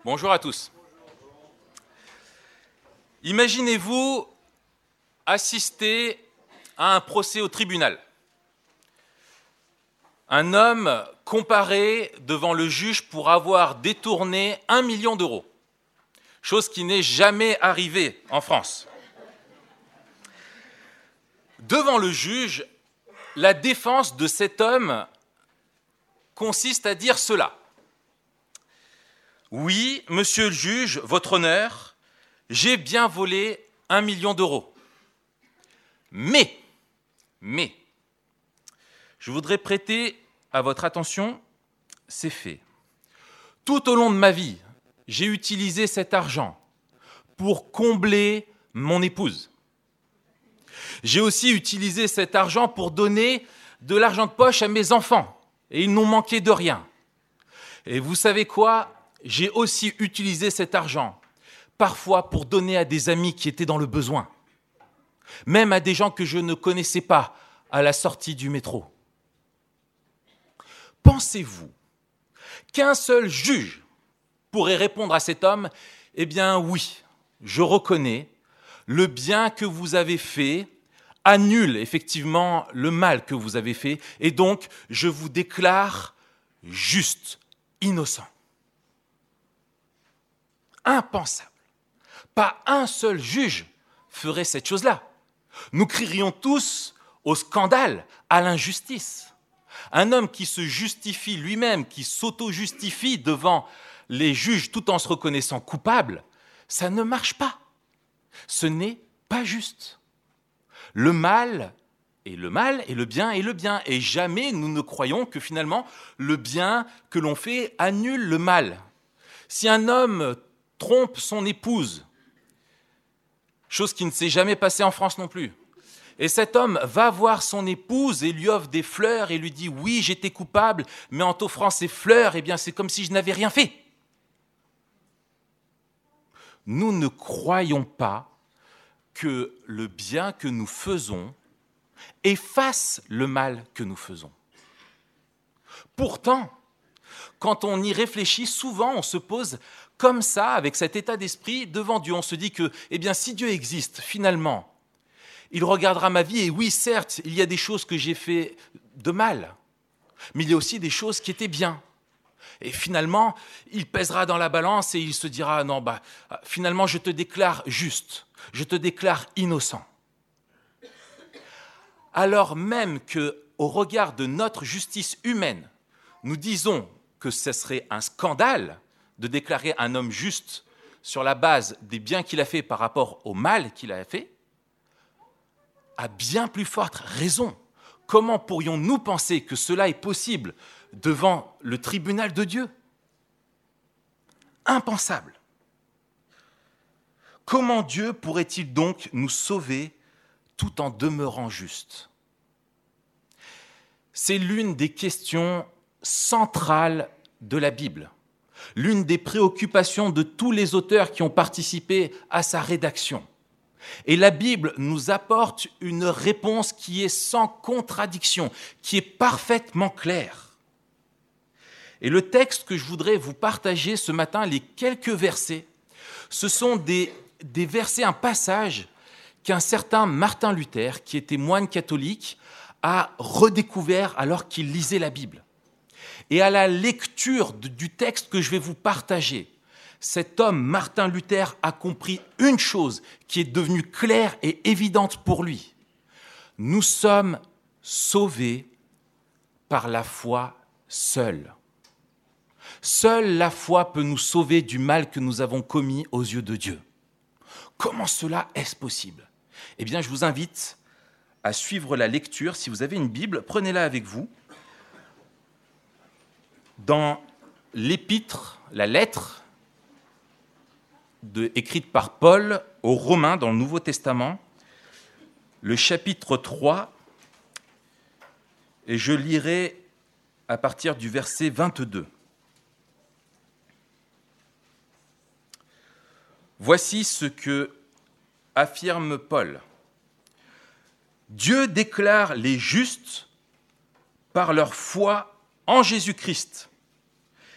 Bonjour à tous. Imaginez-vous assister à un procès au tribunal. Un homme comparé devant le juge pour avoir détourné 1 million d'euros, chose qui n'est jamais arrivée en France. Devant le juge, la défense de cet homme consiste à dire cela. Oui, monsieur le juge, votre honneur, j'ai bien volé 1 million d'euros. Mais, je voudrais prêter à votre attention ces faits. Tout au long de ma vie, j'ai utilisé cet argent pour combler mon épouse. J'ai aussi utilisé cet argent pour donner de l'argent de poche à mes enfants, et ils n'ont manqué de rien. Et vous savez quoi ? J'ai aussi utilisé cet argent, parfois pour donner à des amis qui étaient dans le besoin, même à des gens que je ne connaissais pas à la sortie du métro. Pensez-vous qu'un seul juge pourrait répondre à cet homme ? Eh bien oui, je reconnais, le bien que vous avez fait annule effectivement le mal que vous avez fait, et donc je vous déclare juste, innocent. Impensable. Pas un seul juge ferait cette chose-là. Nous crierions tous au scandale, à l'injustice. Un homme qui se justifie lui-même, qui s'auto-justifie devant les juges tout en se reconnaissant coupable, ça ne marche pas. Ce n'est pas juste. Le mal est le mal et le bien est le bien. Et jamais nous ne croyons que finalement le bien que l'on fait annule le mal. Si un homme trompe son épouse, chose qui ne s'est jamais passée en France non plus, et cet homme va voir son épouse et lui offre des fleurs et lui dit « Oui, j'étais coupable, mais en t'offrant ces fleurs, eh bien, c'est comme si je n'avais rien fait. » Nous ne croyons pas que le bien que nous faisons efface le mal que nous faisons. Pourtant, quand on y réfléchit, souvent on se pose comme ça, avec cet état d'esprit, devant Dieu. On se dit que, eh bien, si Dieu existe, finalement, il regardera ma vie, et oui, certes, il y a des choses que j'ai fait de mal, mais il y a aussi des choses qui étaient bien. Et finalement, il pèsera dans la balance et il se dira, non, finalement, je te déclare juste, je te déclare innocent. Alors même qu'au regard de notre justice humaine, nous disons que ce serait un scandale de déclarer un homme juste sur la base des biens qu'il a fait par rapport au mal qu'il a fait, à bien plus forte raison, comment pourrions-nous penser que cela est possible devant le tribunal de Dieu ? Impensable. Comment Dieu pourrait-il donc nous sauver tout en demeurant juste ? C'est l'une des questions centrales de la Bible, l'une des préoccupations de tous les auteurs qui ont participé à sa rédaction. Et la Bible nous apporte une réponse qui est sans contradiction, qui est parfaitement claire. Et le texte que je voudrais vous partager ce matin, les quelques versets, ce sont des versets, un passage qu'un certain Martin Luther, qui était moine catholique, a redécouvert alors qu'il lisait la Bible. Et à la lecture du texte que je vais vous partager, cet homme, Martin Luther, a compris une chose qui est devenue claire et évidente pour lui. Nous sommes sauvés par la foi seule. Seule la foi peut nous sauver du mal que nous avons commis aux yeux de Dieu. Comment cela est-ce possible ? Eh bien, je vous invite à suivre la lecture. Si vous avez une Bible, prenez-la avec vous. Dans l'épître, la lettre écrite par Paul aux Romains dans le Nouveau Testament, le chapitre 3, et je lirai à partir du verset 22. Voici ce que affirme Paul. Dieu déclare les justes par leur foi en Jésus-Christ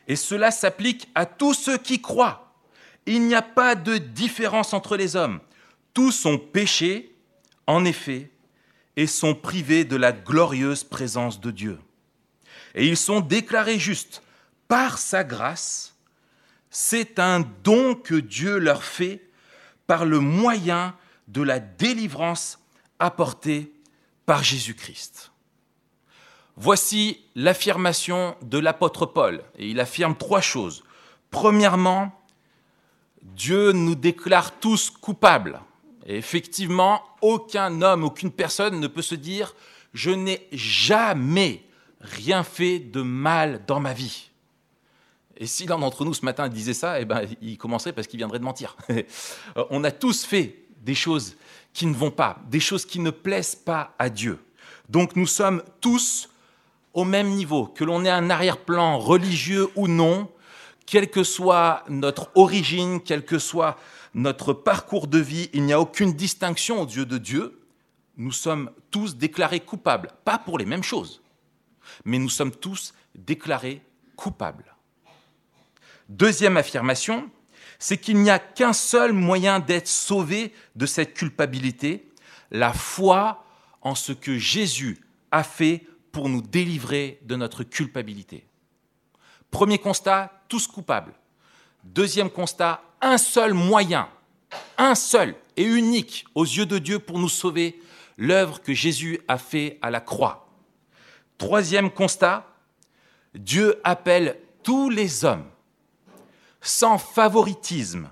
Et cela s'applique à tous ceux qui croient. Il n'y a pas de différence entre les hommes. Tous ont péché, en effet, et sont privés de la glorieuse présence de Dieu. Et ils sont déclarés justes par sa grâce. C'est un don que Dieu leur fait par le moyen de la délivrance apportée par Jésus-Christ. Voici l'affirmation de l'apôtre Paul, et il affirme 3 choses. Premièrement, Dieu nous déclare tous coupables. Et effectivement, aucun homme, aucune personne ne peut se dire « je n'ai jamais rien fait de mal dans ma vie ». Et si l'un d'entre nous ce matin disait ça, il commencerait parce qu'il viendrait de mentir. On a tous fait des choses qui ne vont pas, des choses qui ne plaisent pas à Dieu. Donc nous sommes tous au même niveau, que l'on ait un arrière-plan religieux ou non, quelle que soit notre origine, quel que soit notre parcours de vie, il n'y a aucune distinction aux yeux de Dieu. Nous sommes tous déclarés coupables, pas pour les mêmes choses, mais nous sommes tous déclarés coupables. Deuxième affirmation, c'est qu'il n'y a qu'un seul moyen d'être sauvé de cette culpabilité, la foi en ce que Jésus a fait pour nous délivrer de notre culpabilité. Premier constat, tous coupables. Deuxième constat, un seul moyen, un seul et unique aux yeux de Dieu pour nous sauver, l'œuvre que Jésus a fait à la croix. Troisième constat, Dieu appelle tous les hommes, sans favoritisme,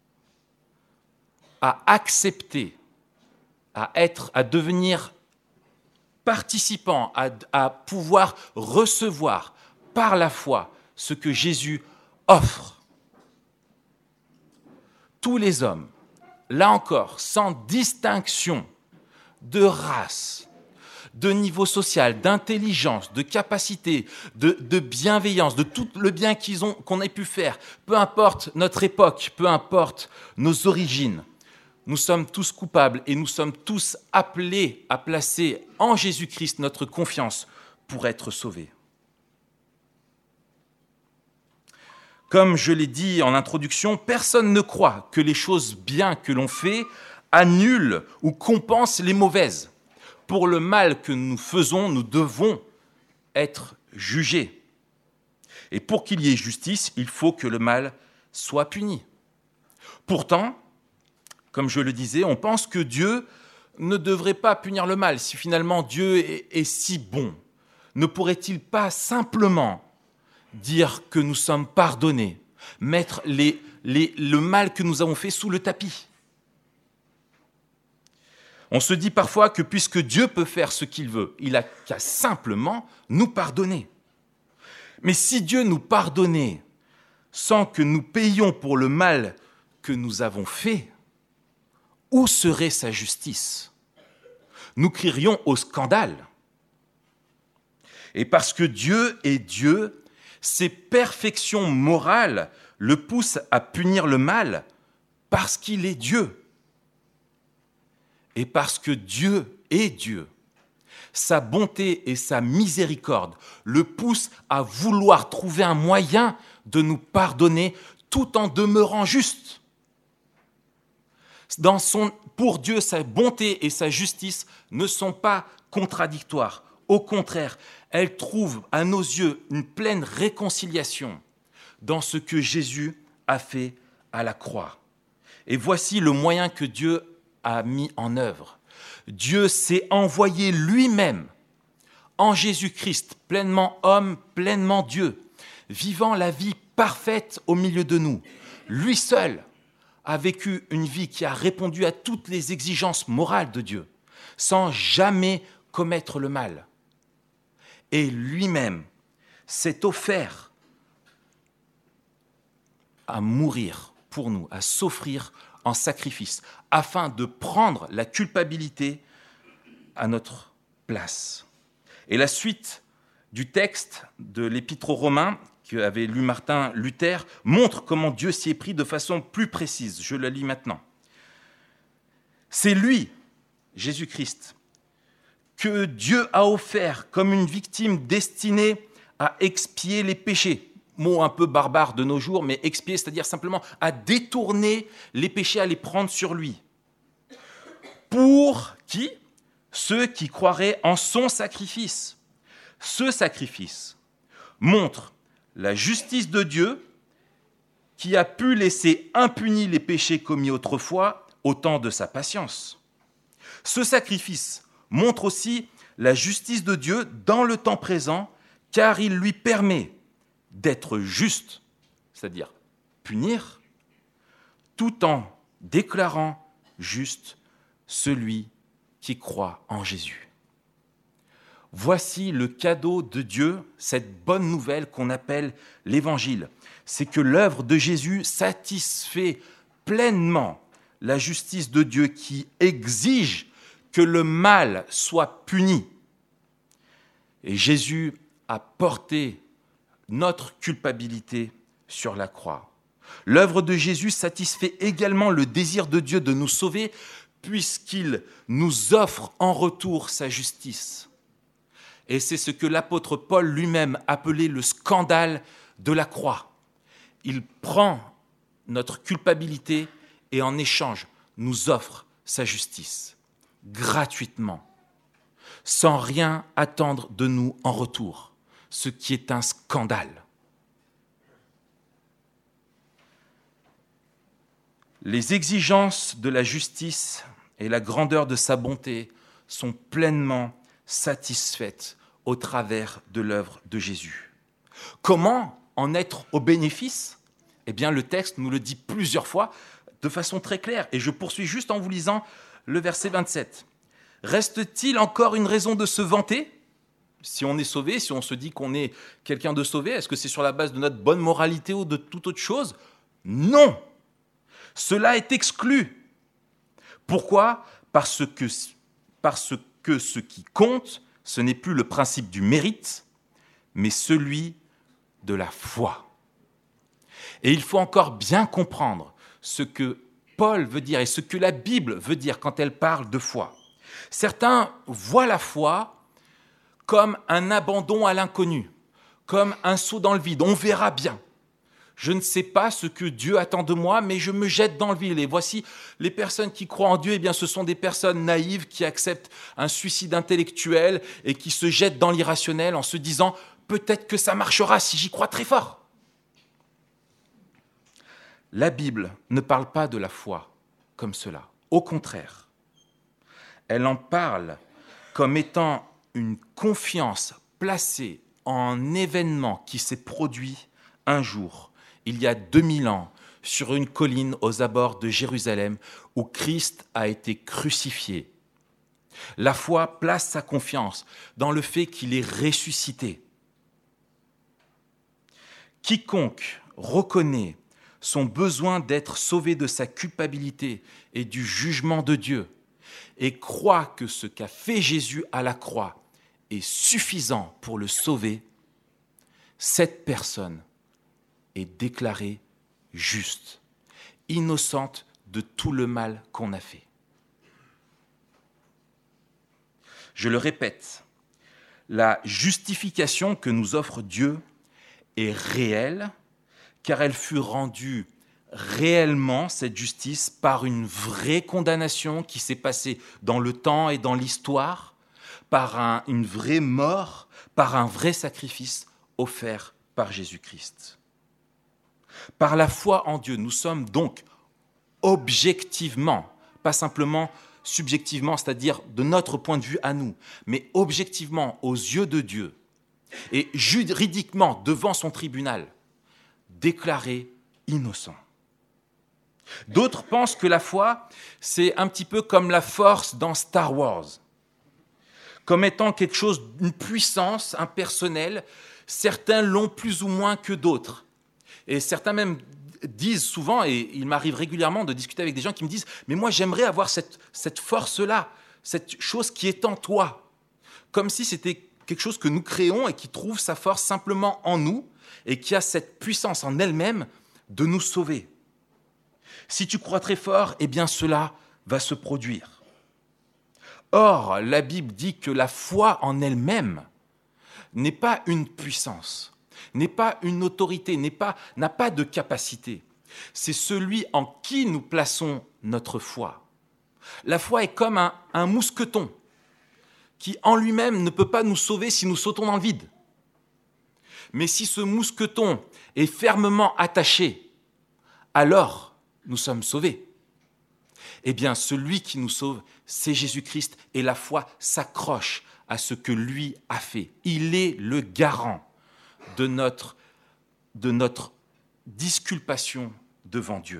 à accepter, à devenir participants, à pouvoir recevoir par la foi ce que Jésus offre. Tous les hommes, là encore, sans distinction de race, de niveau social, d'intelligence, de capacité, de bienveillance, de tout le bien qu'on ait pu faire, peu importe notre époque, peu importe nos origines, nous sommes tous coupables et nous sommes tous appelés à placer en Jésus-Christ notre confiance pour être sauvés. Comme je l'ai dit en introduction, personne ne croit que les choses bien que l'on fait annulent ou compensent les mauvaises. Pour le mal que nous faisons, nous devons être jugés. Et pour qu'il y ait justice, il faut que le mal soit puni. Pourtant, comme je le disais, on pense que Dieu ne devrait pas punir le mal. Si finalement Dieu est si bon, ne pourrait-il pas simplement dire que nous sommes pardonnés, mettre le mal que nous avons fait sous le tapis? On se dit parfois que puisque Dieu peut faire ce qu'il veut, il n'a qu'à simplement nous pardonner. Mais si Dieu nous pardonnait sans que nous payions pour le mal que nous avons fait, où serait sa justice? Nous crierions au scandale. Et parce que Dieu est Dieu, ses perfections morales le poussent à punir le mal parce qu'il est Dieu. Et parce que Dieu est Dieu, sa bonté et sa miséricorde le poussent à vouloir trouver un moyen de nous pardonner tout en demeurant juste. Pour Dieu, sa bonté et sa justice ne sont pas contradictoires. Au contraire, elles trouvent à nos yeux une pleine réconciliation dans ce que Jésus a fait à la croix. Et voici le moyen que Dieu a mis en œuvre. Dieu s'est envoyé lui-même en Jésus-Christ, pleinement homme, pleinement Dieu, vivant la vie parfaite au milieu de nous. Lui seul a vécu une vie qui a répondu à toutes les exigences morales de Dieu, sans jamais commettre le mal. Et lui-même s'est offert à mourir pour nous, à s'offrir en sacrifice, afin de prendre la culpabilité à notre place. Et la suite du texte de l'Épître aux Romains, qu'avait lu Martin Luther, montre comment Dieu s'y est pris de façon plus précise. Je le lis maintenant. C'est lui, Jésus-Christ, que Dieu a offert comme une victime destinée à expier les péchés, mot un peu barbare de nos jours, mais expier, c'est-à-dire simplement à détourner les péchés, à les prendre sur lui. Pour qui? Ceux qui croiraient en son sacrifice. Ce sacrifice montre la justice de Dieu qui a pu laisser impunis les péchés commis autrefois au temps de sa patience. Ce sacrifice montre aussi la justice de Dieu dans le temps présent, car il lui permet d'être juste, c'est-à-dire punir, tout en déclarant juste celui qui croit en Jésus. Voici le cadeau de Dieu, cette bonne nouvelle qu'on appelle l'Évangile. C'est que l'œuvre de Jésus satisfait pleinement la justice de Dieu qui exige que le mal soit puni. Et Jésus a porté notre culpabilité sur la croix. L'œuvre de Jésus satisfait également le désir de Dieu de nous sauver, puisqu'il nous offre en retour sa justice. Et c'est ce que l'apôtre Paul lui-même appelait le scandale de la croix. Il prend notre culpabilité et en échange nous offre sa justice, gratuitement, sans rien attendre de nous en retour, ce qui est un scandale. Les exigences de la justice et la grandeur de sa bonté sont pleinement satisfaites au travers de l'œuvre de Jésus. Comment en être au bénéfice? Eh bien, le texte nous le dit plusieurs fois de façon très claire. Et je poursuis juste en vous lisant le verset 27. « Reste-t-il encore une raison de se vanter ? Si on est sauvé, si on se dit qu'on est quelqu'un de sauvé, est-ce que c'est sur la base de notre bonne moralité ou de toute autre chose ? Non ! Cela est exclu. Pourquoi ? Parce que ce qui compte, ce n'est plus le principe du mérite, mais celui de la foi. Et il faut encore bien comprendre ce que Paul veut dire et ce que la Bible veut dire quand elle parle de foi. Certains voient la foi comme un abandon à l'inconnu, comme un saut dans le vide. On verra bien. Je ne sais pas ce que Dieu attend de moi, mais je me jette dans le vide. Et voici, les personnes qui croient en Dieu, eh bien, ce sont des personnes naïves qui acceptent un suicide intellectuel et qui se jettent dans l'irrationnel en se disant « peut-être que ça marchera si j'y crois très fort ». La Bible ne parle pas de la foi comme cela. Au contraire, elle en parle comme étant une confiance placée en un événement qui s'est produit un jour, il y a 2000 ans, sur une colline aux abords de Jérusalem, où Christ a été crucifié. La foi place sa confiance dans le fait qu'il est ressuscité. Quiconque reconnaît son besoin d'être sauvé de sa culpabilité et du jugement de Dieu et croit que ce qu'a fait Jésus à la croix est suffisant pour le sauver, cette personne est déclarée juste, innocente de tout le mal qu'on a fait. Je le répète, la justification que nous offre Dieu est réelle, car elle fut rendue réellement, cette justice, par une vraie condamnation qui s'est passée dans le temps et dans l'histoire, par une vraie mort, par un vrai sacrifice offert par Jésus-Christ. Par la foi en Dieu, nous sommes donc objectivement, pas simplement subjectivement, c'est-à-dire de notre point de vue à nous, mais objectivement aux yeux de Dieu et juridiquement devant son tribunal, déclarés innocents. D'autres pensent que la foi, c'est un petit peu comme la force dans Star Wars, comme étant quelque chose, une puissance impersonnelle. Certains l'ont plus ou moins que d'autres. Et certains même disent souvent, et il m'arrive régulièrement de discuter avec des gens qui me disent « mais moi j'aimerais avoir cette force-là, cette chose qui est en toi ». Comme si c'était quelque chose que nous créons et qui trouve sa force simplement en nous et qui a cette puissance en elle-même de nous sauver. Si tu crois très fort, eh bien cela va se produire. Or, la Bible dit que la foi en elle-même n'est pas une puissance. n'est pas une autorité, n'a pas de capacité. C'est celui en qui nous plaçons notre foi. La foi est comme un mousqueton qui en lui-même ne peut pas nous sauver si nous sautons dans le vide. Mais si ce mousqueton est fermement attaché, alors nous sommes sauvés. Eh bien, celui qui nous sauve, c'est Jésus-Christ, et la foi s'accroche à ce que lui a fait. Il est le garant de notre disculpation devant Dieu.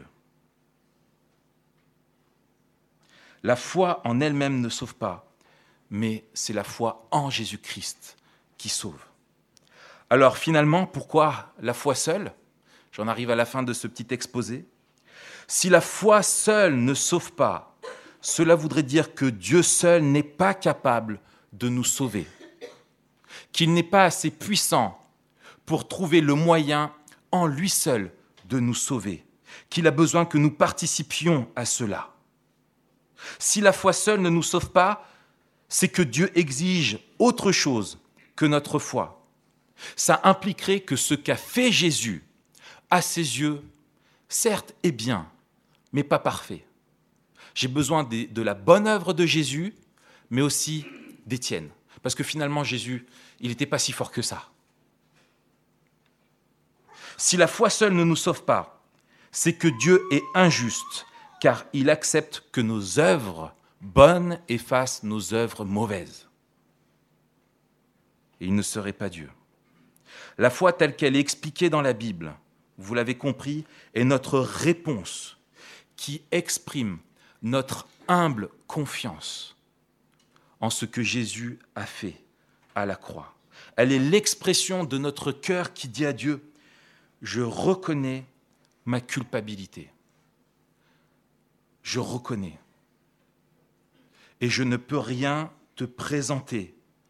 La foi en elle-même ne sauve pas, mais c'est la foi en Jésus-Christ qui sauve. Alors finalement, pourquoi la foi seule ? J'en arrive à la fin de ce petit exposé. Si la foi seule ne sauve pas, cela voudrait dire que Dieu seul n'est pas capable de nous sauver, qu'il n'est pas assez puissant pour trouver le moyen en lui seul de nous sauver, qu'il a besoin que nous participions à cela. Si la foi seule ne nous sauve pas, c'est que Dieu exige autre chose que notre foi. Ça impliquerait que ce qu'a fait Jésus, à ses yeux, certes est bien, mais pas parfait. J'ai besoin de la bonne œuvre de Jésus, mais aussi des tiennes. Parce que finalement, Jésus, il n'était pas si fort que ça. Si la foi seule ne nous sauve pas, c'est que Dieu est injuste, car il accepte que nos œuvres bonnes effacent nos œuvres mauvaises. Et il ne serait pas Dieu. La foi telle qu'elle est expliquée dans la Bible, vous l'avez compris, est notre réponse qui exprime notre humble confiance en ce que Jésus a fait à la croix. Elle est l'expression de notre cœur qui dit à Dieu « Je reconnais ma culpabilité. Je reconnais. Et je ne peux rien te présenter.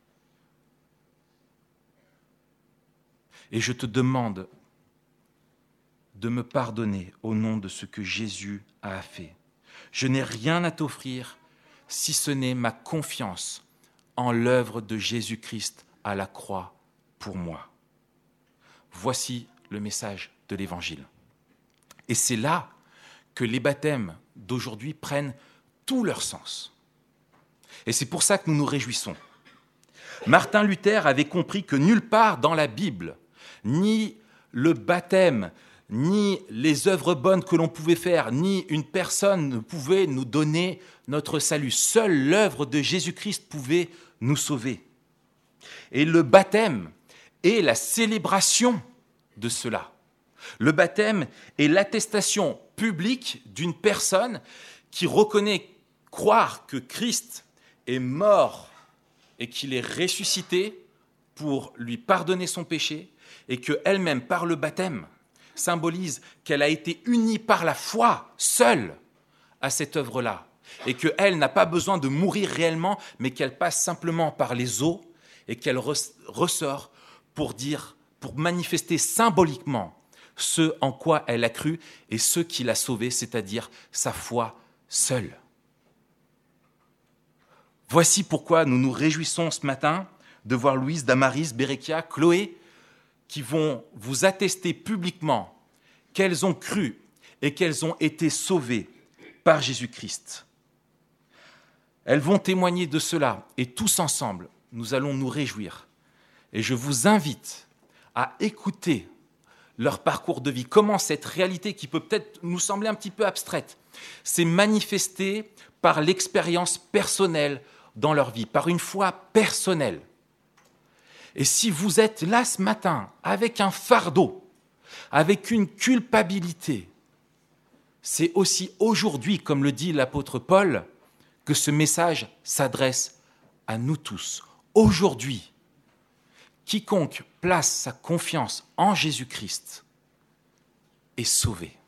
Et je te demande de me pardonner au nom de ce que Jésus a fait. Je n'ai rien à t'offrir si ce n'est ma confiance en l'œuvre de Jésus-Christ à la croix pour moi. » Voici le message de l'Évangile. Et c'est là que les baptêmes d'aujourd'hui prennent tout leur sens. Et c'est pour ça que nous nous réjouissons. Martin Luther avait compris que nulle part dans la Bible, ni le baptême, ni les œuvres bonnes que l'on pouvait faire, ni une personne ne pouvait nous donner notre salut. Seule l'œuvre de Jésus-Christ pouvait nous sauver. Et le baptême est la célébration de cela. Le baptême est l'attestation publique d'une personne qui reconnaît croire que Christ est mort et qu'il est ressuscité pour lui pardonner son péché et qu'elle-même, par le baptême, symbolise qu'elle a été unie par la foi seule à cette œuvre-là et qu'elle n'a pas besoin de mourir réellement, mais qu'elle passe simplement par les eaux et qu'elle ressort pour manifester symboliquement ce en quoi elle a cru et ce qui l'a sauvée, c'est-à-dire sa foi seule. Voici pourquoi nous nous réjouissons ce matin de voir Louise, Damaris, Bérékia, Chloé, qui vont vous attester publiquement qu'elles ont cru et qu'elles ont été sauvées par Jésus-Christ. Elles vont témoigner de cela et tous ensemble, nous allons nous réjouir. Et je vous invite à écouter leur parcours de vie, comment cette réalité qui peut peut-être nous sembler un petit peu abstraite s'est manifestée par l'expérience personnelle dans leur vie, par une foi personnelle. Et si vous êtes là ce matin avec un fardeau, avec une culpabilité, c'est aussi aujourd'hui, comme le dit l'apôtre Paul, que ce message s'adresse à nous tous. Aujourd'hui, quiconque place sa confiance en Jésus-Christ est sauvé.